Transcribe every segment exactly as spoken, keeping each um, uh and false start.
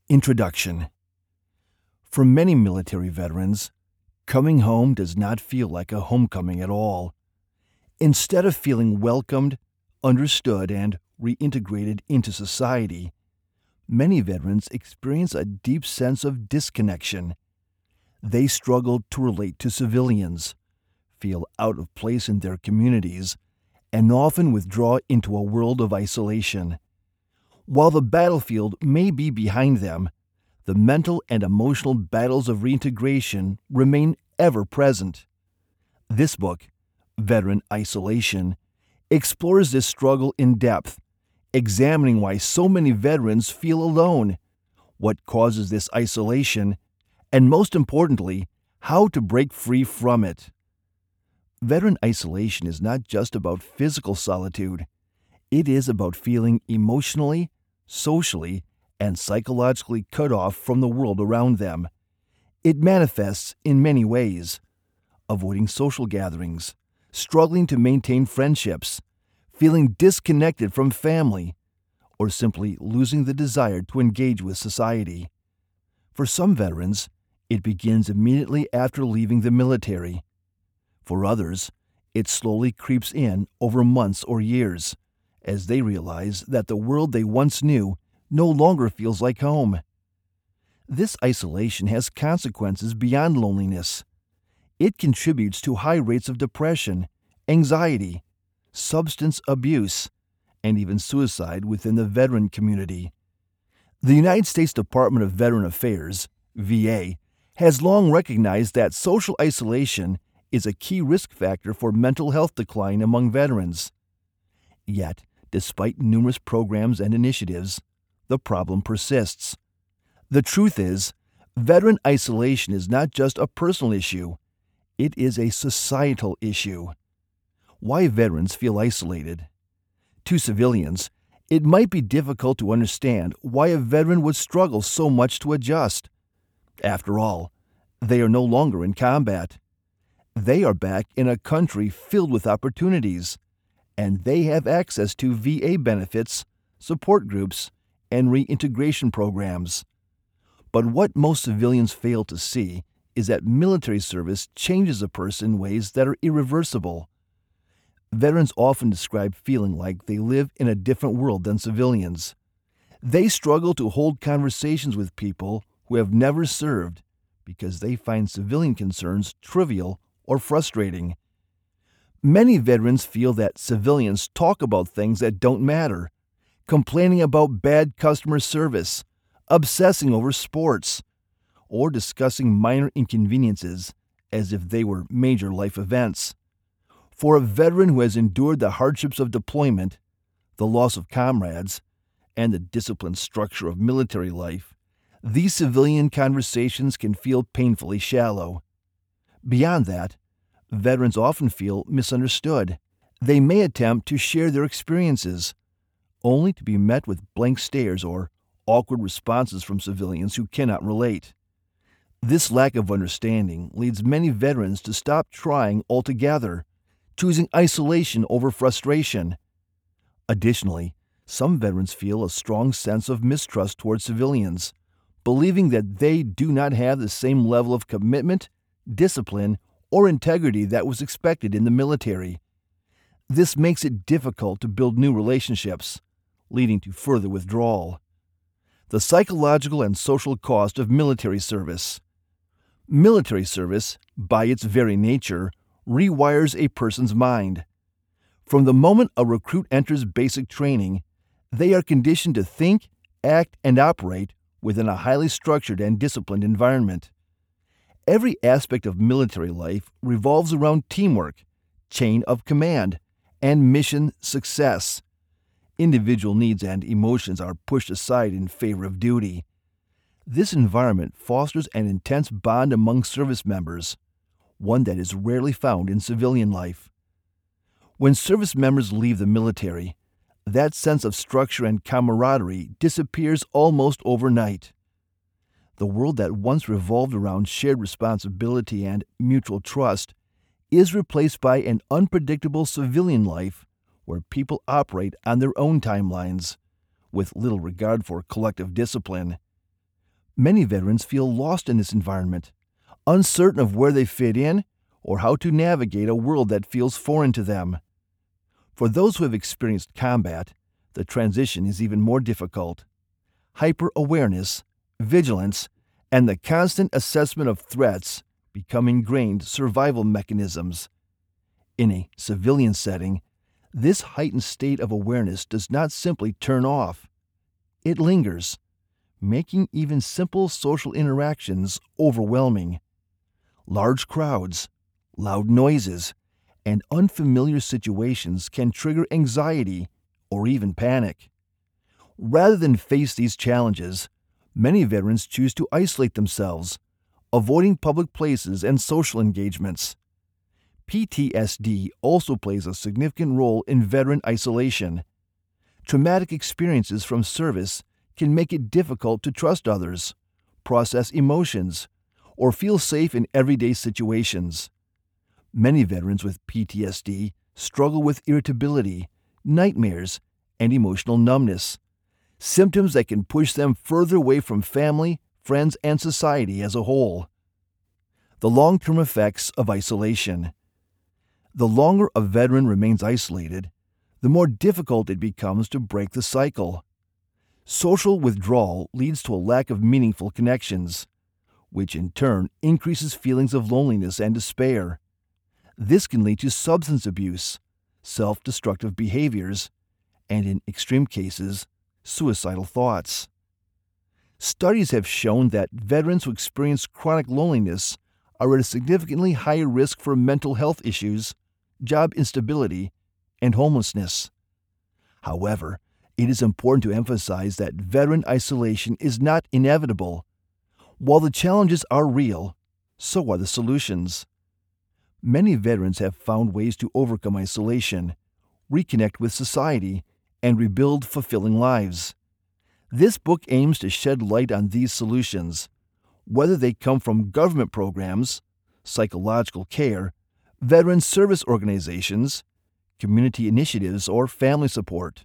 Introduction. For many military veterans, coming home does not feel like a homecoming at all. Instead of feeling welcomed, understood, and reintegrated into society, many veterans experience a deep sense of disconnection. They struggle to relate to civilians, feel out of place in their communities, and often withdraw into a world of isolation. While the battlefield may be behind them, the mental and emotional battles of reintegration remain ever present. This book, Veteran Isolation, explores this struggle in depth, examining why so many veterans feel alone, what causes this isolation, and most importantly, how to break free from it. Veteran isolation is not just about physical solitude. It is about feeling emotionally, socially, and psychologically cut off from the world around them. It manifests in many ways: avoiding social gatherings, struggling to maintain friendships, feeling disconnected from family, or simply losing the desire to engage with society. For some veterans, it begins immediately after leaving the military. For others, it slowly creeps in over months or years, as they realize that the world they once knew no longer feels like home. This isolation has consequences beyond loneliness. It contributes to high rates of depression, anxiety, substance abuse, and even suicide within the veteran community. The United States Department of Veteran Affairs, V A, has long recognized that social isolation is a key risk factor for mental health decline among veterans. Yet, despite numerous programs and initiatives, the problem persists. The truth is, veteran isolation is not just a personal issue, it is a societal issue. Why veterans feel isolated? To civilians, it might be difficult to understand why a veteran would struggle so much to adjust. After all, they are no longer in combat. They are back in a country filled with opportunities, and they have access to V A benefits, support groups, and reintegration programs. But what most civilians fail to see is that military service changes a person in ways that are irreversible. Veterans often describe feeling like they live in a different world than civilians. They struggle to hold conversations with people who have never served because they find civilian concerns trivial or frustrating. Many veterans feel that civilians talk about things that don't matter, complaining about bad customer service, obsessing over sports, or discussing minor inconveniences as if they were major life events. For a veteran who has endured the hardships of deployment, the loss of comrades, and the disciplined structure of military life, these civilian conversations can feel painfully shallow. Beyond that, veterans often feel misunderstood. They may attempt to share their experiences, only to be met with blank stares or awkward responses from civilians who cannot relate. This lack of understanding leads many veterans to stop trying altogether, choosing isolation over frustration. Additionally, some veterans feel a strong sense of mistrust towards civilians, believing that they do not have the same level of commitment, discipline, or integrity that was expected in the military. This makes it difficult to build new relationships, leading to further withdrawal. The psychological and social cost of military service. Military service, by its very nature, rewires a person's mind. From the moment a recruit enters basic training, they are conditioned to think, act, and operate within a highly structured and disciplined environment. Every aspect of military life revolves around teamwork, chain of command, and mission success. Individual needs and emotions are pushed aside in favor of duty. This environment fosters an intense bond among service members, one that is rarely found in civilian life. When service members leave the military, that sense of structure and camaraderie disappears almost overnight. The world that once revolved around shared responsibility and mutual trust is replaced by an unpredictable civilian life where people operate on their own timelines, with little regard for collective discipline. Many veterans feel lost in this environment, uncertain of where they fit in or how to navigate a world that feels foreign to them. For those who have experienced combat, the transition is even more difficult. Hyper-awareness, vigilance, and the constant assessment of threats become ingrained survival mechanisms. In a civilian setting, this heightened state of awareness does not simply turn off. It lingers, making even simple social interactions overwhelming. Large crowds, loud noises, and unfamiliar situations can trigger anxiety or even panic. Rather than face these challenges, many veterans choose to isolate themselves, avoiding public places and social engagements. P T S D also plays a significant role in veteran isolation. Traumatic experiences from service can make it difficult to trust others, process emotions, or feel safe in everyday situations. Many veterans with P T S D struggle with irritability, nightmares, and emotional numbness, symptoms that can push them further away from family, friends, and society as a whole. The long-term effects of isolation. The longer a veteran remains isolated, the more difficult it becomes to break the cycle. Social withdrawal leads to a lack of meaningful connections, which in turn increases feelings of loneliness and despair. This can lead to substance abuse, self-destructive behaviors, and in extreme cases, suicidal thoughts. Studies have shown that veterans who experience chronic loneliness are at a significantly higher risk for mental health issues, job instability, and homelessness. However, it is important to emphasize that veteran isolation is not inevitable. While the challenges are real, so are the solutions. Many veterans have found ways to overcome isolation, reconnect with society, and rebuild fulfilling lives. This book aims to shed light on these solutions, whether they come from government programs, psychological care, veteran service organizations, community initiatives, or family support.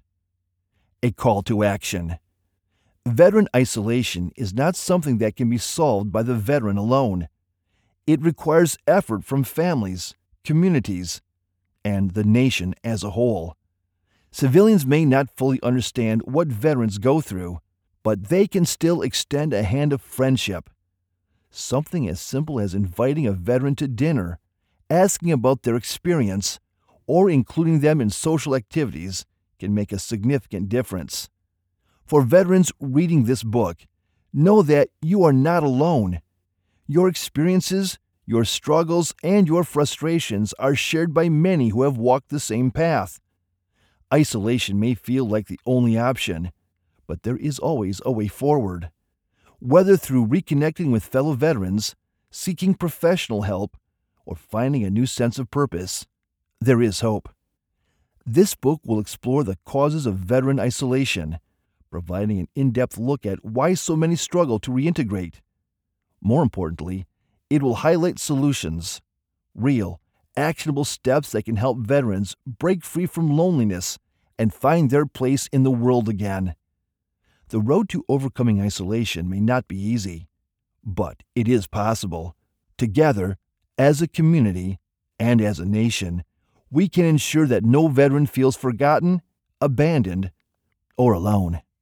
A call to action. Veteran isolation is not something that can be solved by the veteran alone. It requires effort from families, communities, and the nation as a whole. Civilians may not fully understand what veterans go through, but they can still extend a hand of friendship. Something as simple as inviting a veteran to dinner, asking about their experience, or including them in social activities can make a significant difference. For veterans reading this book, know that you are not alone. Your experiences, your struggles, and your frustrations are shared by many who have walked the same path. Isolation may feel like the only option, but there is always a way forward. Whether through reconnecting with fellow veterans, seeking professional help, or finding a new sense of purpose, there is hope. This book will explore the causes of veteran isolation, providing an in-depth look at why so many struggle to reintegrate. More importantly, it will highlight solutions, real, actionable steps that can help veterans break free from loneliness and find their place in the world again. The road to overcoming isolation may not be easy, but it is possible. Together, as a community and as a nation, we can ensure that no veteran feels forgotten, abandoned, or alone.